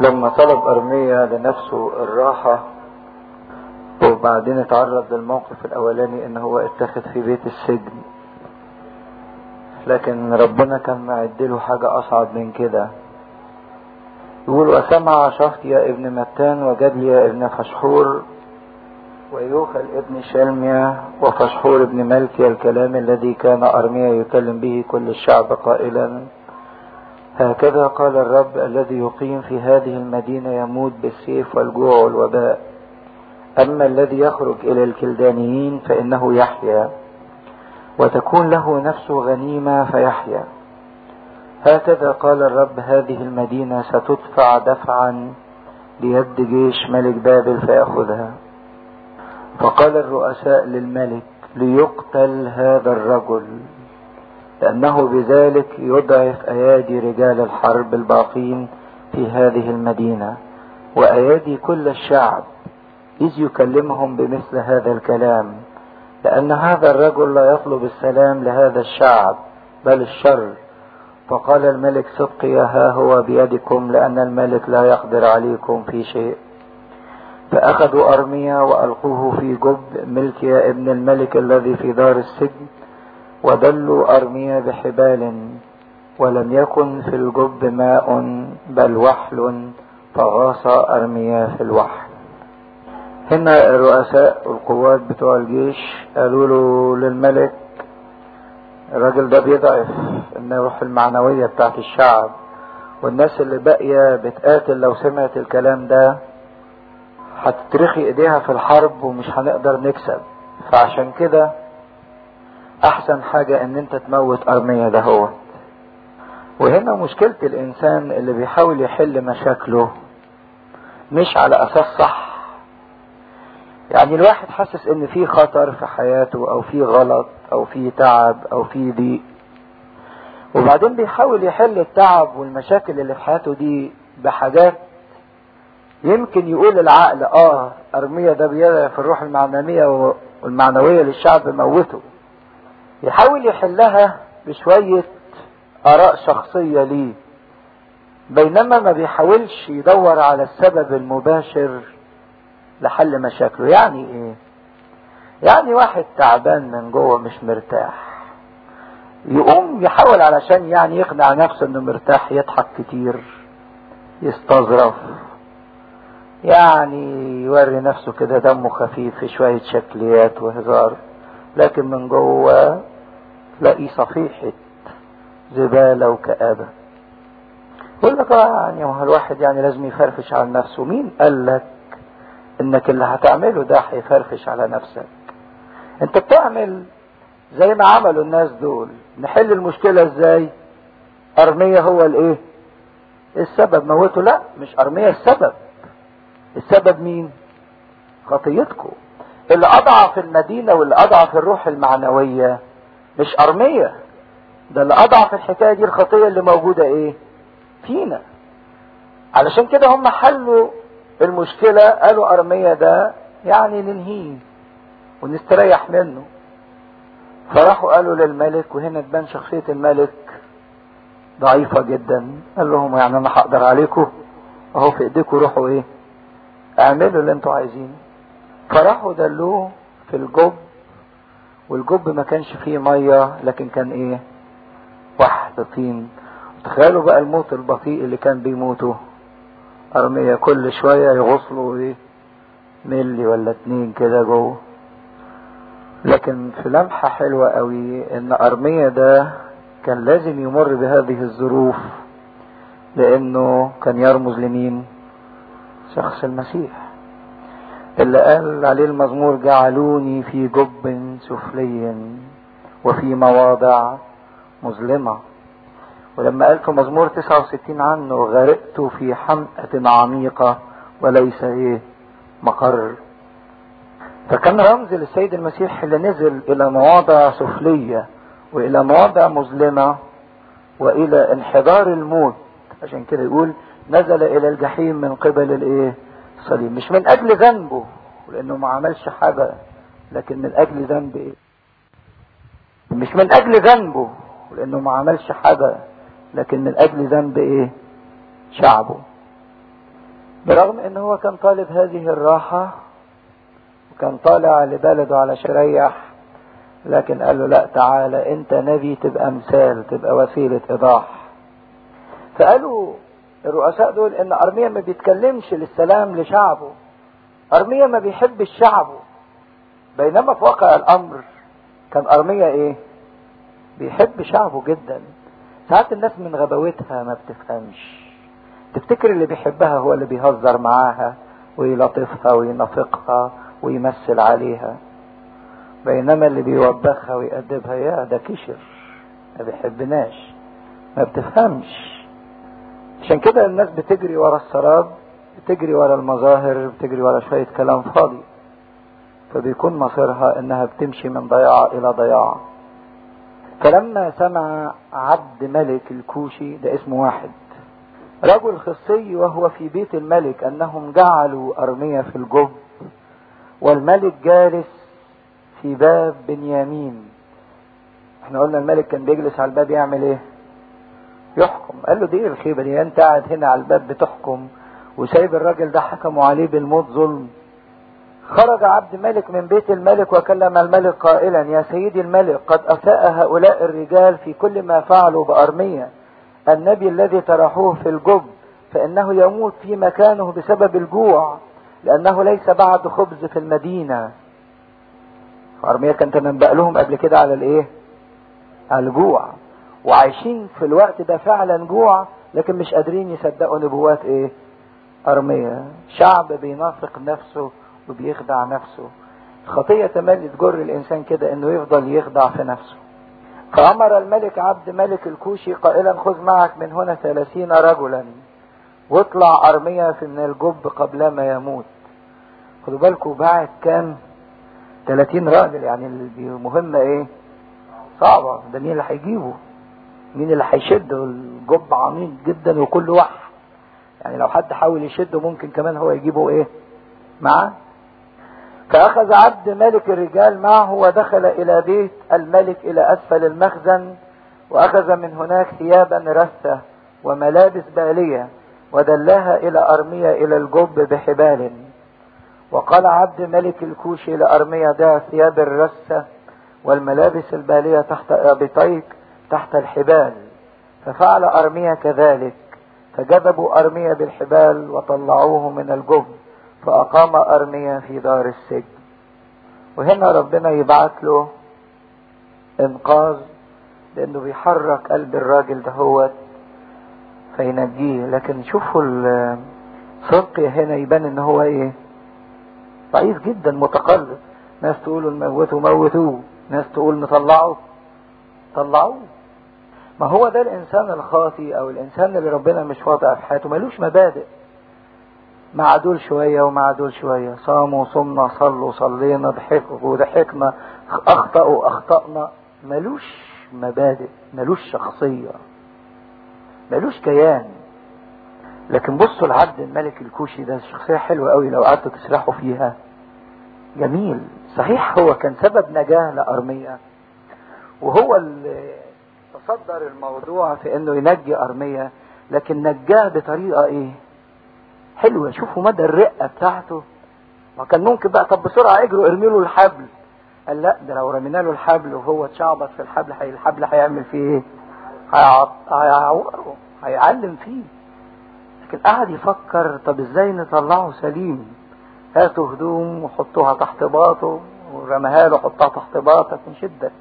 لما طلب أرميا لنفسه الراحة وبعدين اتعرض للموقف الأولاني إن هو اتخذ في بيت السجن، لكن ربنا كان معدله حاجة أصعب من كده. يقول: وسمع شفطيا ابن متان وجدليا ابن فشحور ويوخل ابن شلميا وفشحور ابن ملكيا الكلام الذي كان أرميا يكلم به كل الشعب قائلا: هكذا قال الرب الذي يقيم في هذه المدينة يموت بالسيف والجوع والوباء، أما الذي يخرج إلى الكلدانيين فإنه يحيا وتكون له نفسه غنيمة فيحيا. هكذا قال الرب هذه المدينة ستدفع دفعا ليد جيش ملك بابل فيأخذها. فقال الرؤساء للملك: ليقتل هذا الرجل، لأنه بذلك يضعف أيادي رجال الحرب الباقين في هذه المدينة وأيادي كل الشعب، إذ يكلمهم بمثل هذا الكلام، لأن هذا الرجل لا يطلب السلام لهذا الشعب بل الشر. فقال الملك: صدقيا ها هو بيدكم، لأن الملك لا يقدر عليكم في شيء. فأخذوا أرميا وألقوه في جب ملكيا ابن الملك الذي في دار السجن، ودلوا أرميا بحبال، ولم يكن في الجب ماء بل وحل، فغاص أرميا في الوحل. هنا رؤساء القوات بتوع الجيش قالوا له للملك: الراجل ده بيضعف الروح المعنوية بتاعت الشعب، والناس اللي باقية بتقاتل لو سمعت الكلام ده هتترخي ايديها في الحرب ومش هنقدر نكسب، فعشان كده احسن حاجة ان انت تموت ارميا ده. هو وهنا مشكلة الانسان اللي بيحاول يحل مشاكله مش على اساس صح. يعني الواحد حاسس ان في خطر في حياته او في غلط او في تعب او في ضيق، وبعدين بيحاول يحل التعب والمشاكل اللي في حياته دي بحاجات يمكن يقول العقل ارميا ده بيضعف الروح المعنوية للشعب موته. يحاول يحلها بشوية اراء شخصية ليه، بينما ما بيحاولش يدور على السبب المباشر لحل مشاكله. يعني ايه؟ يعني واحد تعبان من جوه مش مرتاح، يقوم يحاول علشان يعني يقنع نفسه انه مرتاح يضحك كتير، يستظرف، يعني يوري نفسه كده دمه خفيف في شوية شكليات وهزار، لكن من جوه تلاقيه صفيحة زبالة وكآبة. يقول لك يعني هو الواحد يعني لازم يفرفش على نفسه. مين قال لك انك اللي هتعمله ده هيفرفش على نفسك؟ انت بتعمل زي ما عملوا الناس دول. نحل المشكلة ازاي؟ ارميا هو الايه؟ السبب موته؟ لا، مش ارميا السبب. السبب مين؟ خطيتكم. اللي اضعف المدينة واللي اضعف الروح المعنوية مش ارميا، ده اللي اضعف الحكاية دي الخطية اللي موجودة ايه؟ فينا. علشان كده هم حلوا المشكلة، قالوا ارميا ده يعني ننهيه ونستريح منه. فراحوا قالوا للملك، وهنا تبان شخصية الملك ضعيفة جدا. قال لهم يعني انا هقدر عليكم؟ اهو في ايديكم، روحوا ايه؟ اعملوا اللي انتوا عايزينه. فراحوا دلوه في الجب، والجب ما كانش فيه مية لكن كان ايه؟ وحل طين. تخيلوا بقى الموت البطيء اللي كان بيموته ارميا، كل شوية يغسلوا ايه؟ ملي ولا 2 كده جوه. لكن في لمحة حلوة قوي ان ارميا ده كان لازم يمر بهذه الظروف، لانه كان يرمز لمين؟ شخص المسيح اللي قال عليه المزمور: جعلوني في جب سفلي وفي مواضع مظلمة. ولما قال في مزمور 69 عنه: غرقت في حمأة عميقة وليس ايه؟ مقر. فكان رمز للسيد المسيح اللي نزل الى مواضع سفلية والى مواضع مظلمة والى انحدار الموت. عشان كده يقول: نزل الى الجحيم من قبل الايه؟ الصليب. مش من اجل ذنبه لانه ما عملش حاجة، لكن من اجل ذنب ايه؟ مش من اجل ذنبه لانه ما عملش حاجة، لكن من اجل ذنب ايه؟ شعبه. برغم ان هو كان طالب هذه الراحة وكان طالع لبلده على شريح، لكن قال له لا تعالى انت نبي، تبقى مثال، تبقى وسيلة ايضاح. فقالوا الرؤساء دول ان ارميا ما بيتكلمش للسلام لشعبه، ارميا ما بيحبش شعبه. بينما في واقع الامر كان ارميا ايه؟ بيحب شعبه جدا. ساعات الناس من غباوتها ما بتفهمش، تفتكر اللي بيحبها هو اللي بيهزر معاها ويلطفها وينافقها ويمثل عليها، بينما اللي بيوبخها ويأدبها يا ده كشر، ما بيحبناش، ما بتفهمش. عشان كده الناس بتجري ورا السراب، بتجري ورا المظاهر، بتجري ورا شوية كلام فاضي، فبيكون مصيرها انها بتمشي من ضياع الى ضياع. فلما سمع عبد ملك الكوشي، ده اسمه واحد رجل خصي وهو في بيت الملك، انهم جعلوا ارميا في الجب والملك جالس في باب بنيامين. احنا قلنا الملك كان بيجلس على الباب يعمل ايه؟ يحكم. قال له دي ايه الخيبة دي؟ انت قاعد هنا على الباب بتحكم وسايب الراجل ده حكموا عليه بالموت ظلم. خرج عبد ملك من بيت الملك وكلم الملك قائلا يا سيدي الملك، قد أساء هؤلاء الرجال في كل ما فعلوا بأرميا النبي الذي طرحوه في الجب، فإنه يموت في مكانه بسبب الجوع، لأنه ليس بعد خبز في المدينة. أرميا كان تنبأ لهم قبل كده على الايه؟ على الجوع، وعايشين في الوقت ده فعلا جوع، لكن مش قادرين يصدقوا نبوات ايه؟ أرميا. شعب بينافق نفسه وبيخدع نفسه. الخطية تملي تجر الإنسان كده إنه يفضل يخدع في نفسه. فأمر الملك عبد ملك الكوشي قائلا خذ معك من هنا 30 رجلا واطلع أرميا من الجب قبل ما يموت. خدوا بالكم بعد كام؟ 30 راجل، يعني المهمة ايه؟ صعبة. ده مين اللي هيجيبه؟ مين اللي هيشده؟ الجب عميق جدا وكل واحد، يعني لو حد حاول يشده ممكن كمان هو يجيبه ايه معاه. فأخذ عبد ملك الرجال معه ودخل إلى بيت الملك إلى أسفل المخزن، وأخذ من هناك ثيابا رثة وملابس بالية ودلاها إلى أرميا إلى الجب بحبال. وقال عبد ملك الكوشي لأرميا دع ثياب الرثة والملابس البالية تحت أبطيك تحت الحبال. ففعل أرميا كذلك، فجذبوا أرميا بالحبال وطلعوه من الجب، فأقام أرميا في دار السجن. وهنا ربنا يبعت له إنقاذ، لأنه بيحرك قلب الراجل دهوت فينجيه. لكن شوفوا الصدق هنا يبان إن هو إيه؟ ضعيف جدا، متقلب. ناس تقول نموته موتوه، ناس تقول نطلعه طلعوه. ما هو ده الإنسان الخاطي أو الإنسان اللي ربنا مش واضع في حياته، ملوش مبادئ. مع دول شوية ومع دول شوية، صاموا صمنا صلوا صلينا ضحكوا ضحكنا أخطأوا أخطأنا. ملوش مبادئ، ملوش شخصية، ملوش كيان. لكن بصوا لعبد الملك الكوشي ده، شخصية حلوة قوي لو قعدتوا تسرحوا فيها. جميل. صحيح هو كان سبب نجاة لأرميا، وهو اللي تصدر الموضوع في انه ينجي أرميا، لكن نجاه بطريقة ايه؟ حلوة. شوفوا مدى الرقة بتاعته. ما كان ممكن بقى طب بسرعة اجروا ارمي له الحبل. قال لا، ده لو رمينا له الحبل وهو اتشعبط في الحبل، الحبل هيعمل فيه ايه؟ هيعوره، هيعلم فيه. لكن قعد يفكر طب ازاي نطلعه سليم. هاتوا هدوم وحطوها تحت باطه، ورماها له حطها تحت باطك من شدك.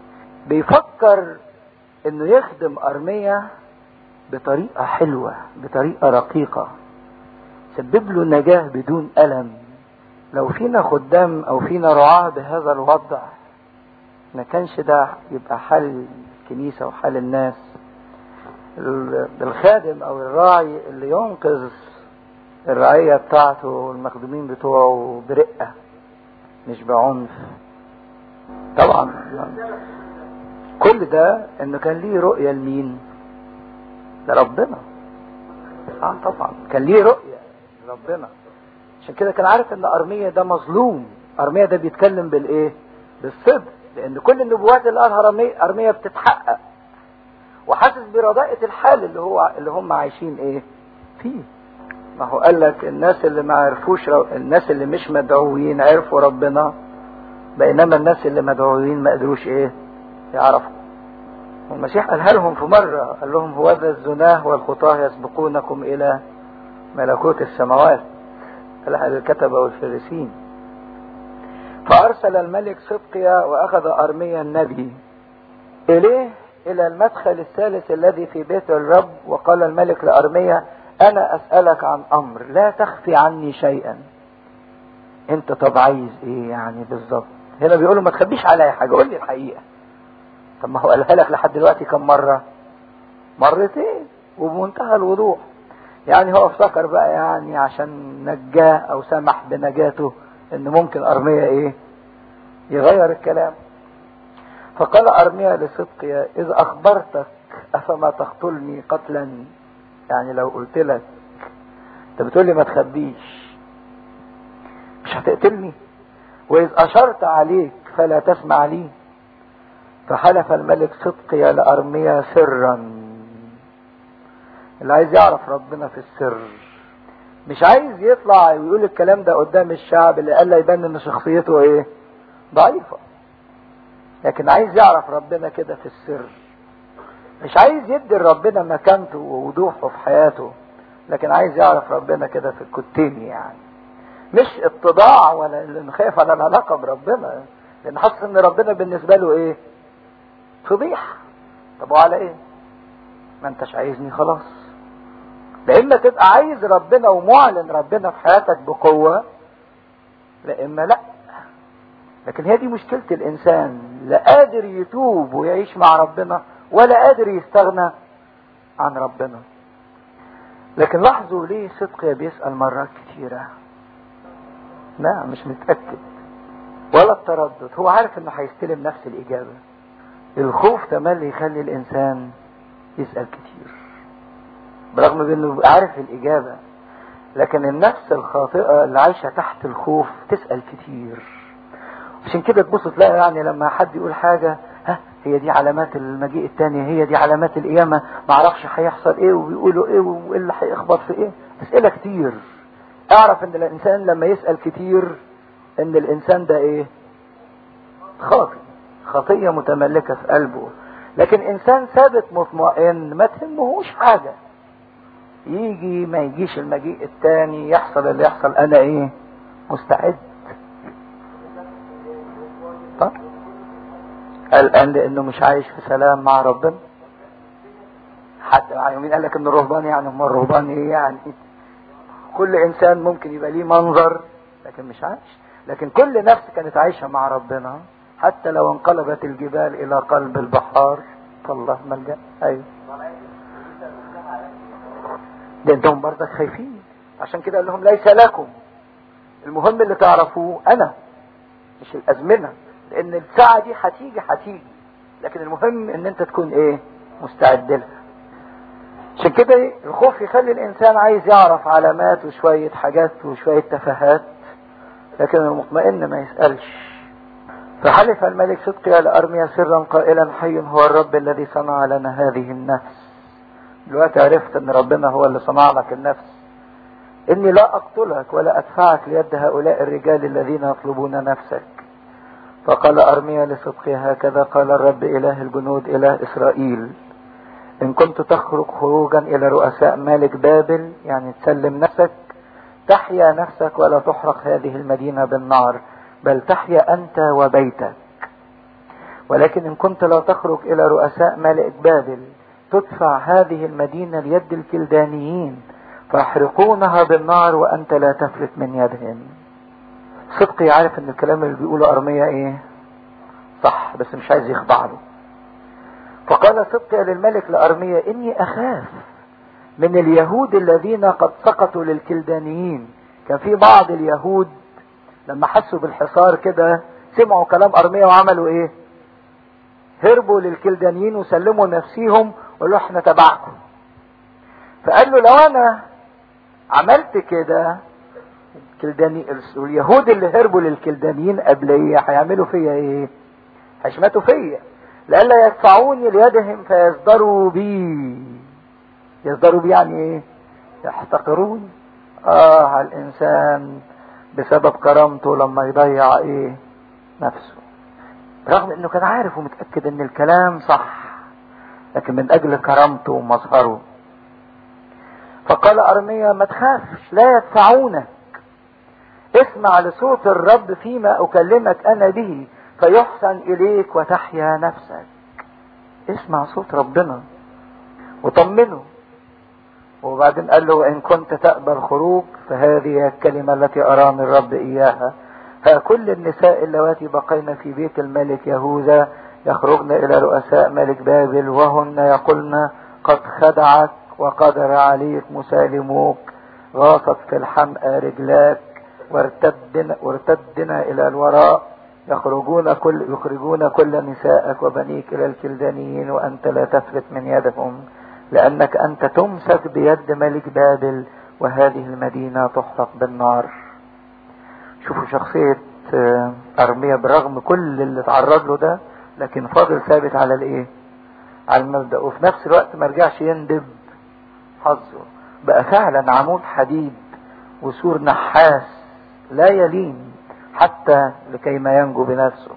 بيفكر انه يخدم أرميا بطريقة حلوة، بطريقة رقيقة، سبب له نجاة بدون ألم. لو فينا خدام او فينا رعاة بهذا الوضع، ما كانش ده يبقى حال الكنيسة وحال الناس. الخادم او الراعي اللي ينقذ الرعية بتاعته والمخدومين بتوعه برقة مش بعنف. طبعا كل ده انه كان ليه رؤية لمين؟ لربنا. طبعا كان ليه رؤية لربنا. عشان كده كان عارف ان أرميا ده مظلوم. أرميا ده بيتكلم بالايه؟ بالصدق، لان كل النبوات اللي قالها أرميا بتتحقق، وحاسس برضاءة الحال اللي هم عايشين ايه فيه. ما هو قال لك الناس اللي ما عرفوش الناس اللي مش مدعوين عرفوا ربنا، بينما الناس اللي مدعوين ما قدروش ايه يعرفوا. والمسيح قالها لهم في مرة، قال لهم هو ذا الزناه والخطاه يسبقونكم الى ملكوت السماوات، قالها للكتبة والفريسين. فارسل الملك صدقيا واخذ ارميا النبي اليه الى المدخل الثالث الذي في بيت الرب، وقال الملك لارميا انا اسألك عن امر لا تخفي عني شيئا. انت طب عايز ايه يعني بالظبط؟ هنا بيقولوا ما تخبيش عليا حاجة، قول لي الحقيقة. طب ما هو قالها لك لحد دلوقتي كم مرة؟ مرتين وبمنتهى الوضوح. يعني هو افتكر بقى يعني عشان نجاه او سمح بنجاته ان ممكن ارميا ايه يغير الكلام. فقال ارميا لصدقيا اذ اخبرتك افما تقتلني قتلا؟ يعني لو قلت لك انت بتقول لي ما تخبيش مش هتقتلني، واذ اشرت عليك فلا تسمع لي. فحلف الملك صدقيا لارميا سرا. اللي عايز يعرف ربنا في السر، مش عايز يطلع ويقول الكلام ده قدام الشعب اللي قال يبان ان شخصيته ايه ضعيفة، لكن عايز يعرف ربنا كده في السر. مش عايز يدي ربنا مكانته ووضوحه في حياته، لكن عايز يعرف ربنا كده في الكتين. يعني مش اتضاع ولا اللي خايف على العلاقة بربنا، لان حاسس ان ربنا بالنسبة له ايه فضيحة. طب وعلى ايه؟ ما انتش عايزني خلاص. لا اما تبقى عايز ربنا ومعلن ربنا في حياتك بقوة، لا اما لا. لكن هي دي مشكلة الانسان، لا قادر يتوب ويعيش مع ربنا ولا قادر يستغنى عن ربنا. لكن لاحظوا ليه صدقيا بيسأل مرات كتيرة؟ لا مش متأكد ولا التردد، هو عارف انه هيستلم نفس الاجابة. الخوف تملي يخلي الانسان يسأل كتير برغم انه عارف الاجابة، لكن النفس الخاطئة اللي عايشة تحت الخوف تسأل كتير. عشان كده تبص تلاقي يعني لما حد يقول حاجة ها هي دي علامات المجيء التاني، هي دي علامات القيامة، معرفش هيحصل ايه وبيقولوا ايه وايه اللي هيخبط في ايه، اسئلة كتير. اعرف ان الانسان لما يسأل كتير ان الانسان ده ايه خاطئ، خطية متملكة في قلبه. لكن انسان ثابت مطمئن ما تهمهوش حاجة، يجي ما يجيش المجيء التاني، يحصل اللي يحصل انا ايه مستعد. طب الان لانه مش عايش في سلام مع ربنا. حتى مين قال لك ان الرهبان يعني هم الرهبان ايه يعني؟ كل انسان ممكن يبقى ليه منظر لكن مش عايش. لكن كل نفس كانت عايشة مع ربنا حتى لو انقلبت الجبال الى قلب البحار فالله ملجأ. ايوه ده انتم برضك خايفين، عشان كده قال لهم ليس لكم، المهم اللي تعرفوه انا مش الازمنة، لان الساعة دي هتيجي، لكن المهم ان انت تكون ايه مستعد لها. عشان كده الخوف يخلي الانسان عايز يعرف علامات وشوية حاجات وشوية تفاهات، لكن المطمئن ما يسألش. فحلف الملك صدقيا لأرميا سرا قائلا حي هو الرب الذي صنع لنا هذه النفس. دلوقتي عرفت ان ربنا هو اللي صنع لك النفس. اني لا اقتلك ولا ادفعك ليد هؤلاء الرجال الذين يطلبون نفسك. فقال ارميا لصدقيا هكذا قال الرب اله الجنود اله اسرائيل ان كنت تخرج خروجا الى رؤساء مالك بابل، يعني تسلم نفسك، تحيا نفسك ولا تحرق هذه المدينة بالنار، بل تحيا انت وبيتك. ولكن ان كنت لا تخرج الى رؤساء مالك بابل، تدفع هذه المدينة ليد الكلدانيين فيحرقونها بالنار وانت لا تفلت من يدهم. صدقي عارف ان الكلام اللي بيقوله ارميا ايه صح، بس مش عايز يخضع له. فقال صدقي للملك لارميا اني اخاف من اليهود الذين قد سقطوا للكلدانيين. كان في بعض اليهود لما حسوا بالحصار كده سمعوا كلام ارميا وعملوا ايه؟ هربوا للكلدانيين وسلموا نفسيهم وقالوا احنا تبعكم. فقال له لو انا عملت كده اليهود اللي هربوا للكلدانيين قبليه هيعملوا فيا ايه؟ هيشمتوا فيا لئلا يدفعوني ليدهم فيصدروا بي. يصدروا بي يعني ايه؟ يحتقروني. على الانسان بسبب كرامته لما يضيع ايه نفسه، رغم انه كان عارف ومتأكد ان الكلام صح، لكن من اجل كرامته ومظهره. فقال ارميا ما تخافش، لا يدفعونك، اسمع لصوت الرب فيما اكلمك انا به فيحسن اليك وتحيا نفسك. اسمع صوت ربنا وطمنه. وبعدين قال له ان كنت تقبل خروج فهذه الكلمة التي اراني الرب اياها، فكل النساء اللواتي بقين في بيت الملك يهوذا يخرجن الى رؤساء ملك بابل وهن يقولن قد خدعك وقدر عليك مسالموك، غاصت في الحمأة رجلاك وارتدنا الى الوراء، يخرجون كل نسائك وبنيك الى الكلدانيين وانت لا تفلت من يدهم، لانك انت تمسك بيد ملك بابل وهذه المدينة تحرق بالنار. شوفوا شخصية ارميا برغم كل اللي تعرض له ده، لكن فاضل ثابت على الايه؟ على المبدأ، وفي نفس الوقت ما رجعش يندب حظه، بقى فعلا عمود حديد وسور نحاس لا يلين حتى لكي ما ينجو بنفسه.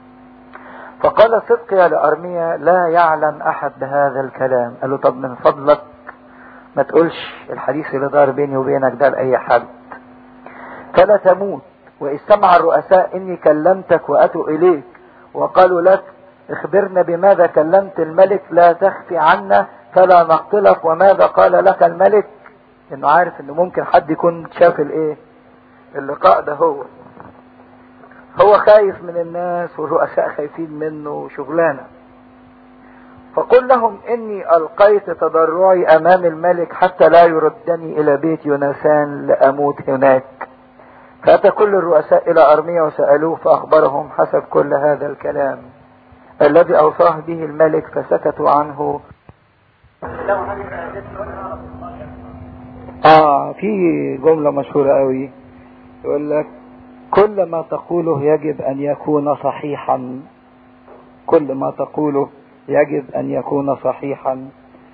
فقال صدقيا لأرميا لا يعلم احد بهذا الكلام. قال له طب من فضلك ما تقولش الحديث اللي دار بيني وبينك ده لأي حد، فلا تموت. وإذ سمع الرؤساء إني كلمتك وأتوا إليك وقالوا لك اخبرنا بماذا كلمت الملك، لا تخفي عنا فلا نقتلك، وماذا قال لك الملك؟ إنه عارف إنه ممكن حد يكون شاف الإيه اللقاء ده. هو خايف من الناس والرؤساء خايفين منه وشغلانة. فقل لهم إني ألقيت تضرعي أمام الملك حتى لا يردني إلى بيت يونسان لأموت هناك. فأتى كل الرؤساء إلى أرميا وسألوه فأخبرهم حسب كل هذا الكلام الذي أوصاه به الملك، فسكتوا عنه. في جملة مشهورة قوي يقول لك كل ما تقوله يجب أن يكون صحيحا، كل ما تقوله يجب أن يكون صحيحا،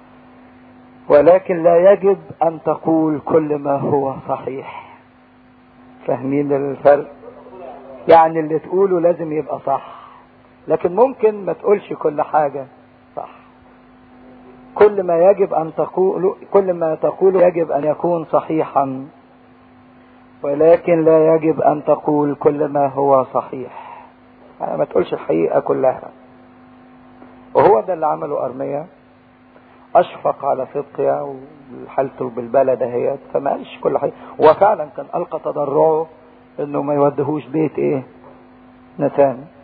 ولكن لا يجب أن تقول كل ما هو صحيح. فاهمين الفرق؟ يعني اللي تقوله لازم يبقى صح، لكن ممكن ما تقولش كل حاجة صح. كل ما يجب أن تقوله، كل ما تقوله يجب أن يكون صحيحا، ولكن لا يجب أن تقول كل ما هو صحيح. يعني ما تقولش الحقيقة كلها. وهو ده اللي عمله أرميا، أشفق على صدقيا وحالته بالبلد اهيت، فما قالش كل حاجة. وفعلا كان ألقى تضرعه إنه ما يودهوش بيت إيه نتان.